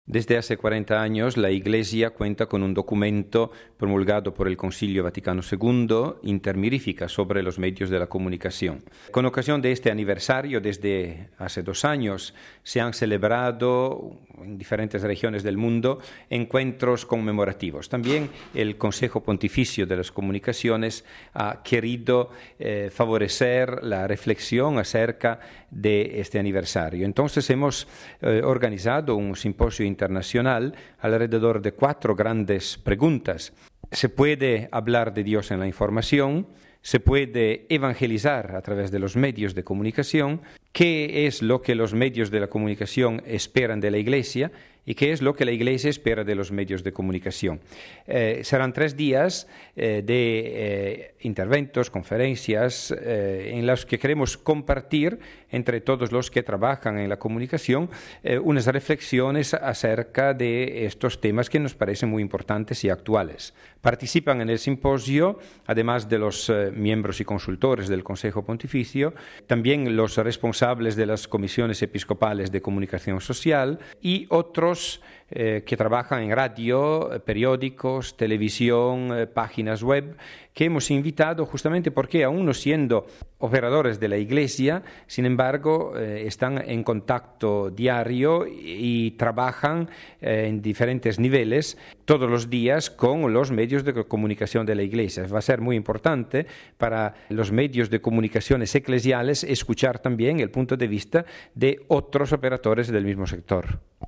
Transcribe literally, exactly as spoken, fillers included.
Desde hace cuarenta años, la Iglesia cuenta con un documento promulgado por el Concilio Vaticano segundo, Intermirifica, sobre los medios de la comunicación. Con ocasión de este aniversario, desde hace dos años, se han celebrado en diferentes regiones del mundo encuentros conmemorativos. También el Consejo Pontificio de las Comunicaciones ha querido eh, favorecer la reflexión acerca de este aniversario. Entonces hemos eh, organizado un simposio internacional alrededor de cuatro grandes preguntas. ¿Se puede hablar de Dios en la información? ¿Se puede evangelizar a través de los medios de comunicación? ¿Qué es lo que los medios de la comunicación esperan de la Iglesia? ¿Y qué es lo que la Iglesia espera de los medios de comunicación? Eh, serán tres días eh, de eh, interventos, conferencias, eh, en los que queremos compartir entre todos los que trabajan en la comunicación eh, unas reflexiones acerca de estos temas que nos parecen muy importantes y actuales. Participan en el simposio, además de los eh, miembros y consultores del Consejo Pontificio, también los responsables de las comisiones episcopales de comunicación social y otros Eh, que trabajan en radio, periódicos, televisión, eh, páginas web, que hemos invitado justamente porque aún no siendo operadores de la Iglesia, sin embargo, eh, están en contacto diario y, y trabajan eh, en diferentes niveles todos los días con los medios de comunicación de la Iglesia. Va a ser muy importante para los medios de comunicaciones eclesiales escuchar también el punto de vista de otros operadores del mismo sector.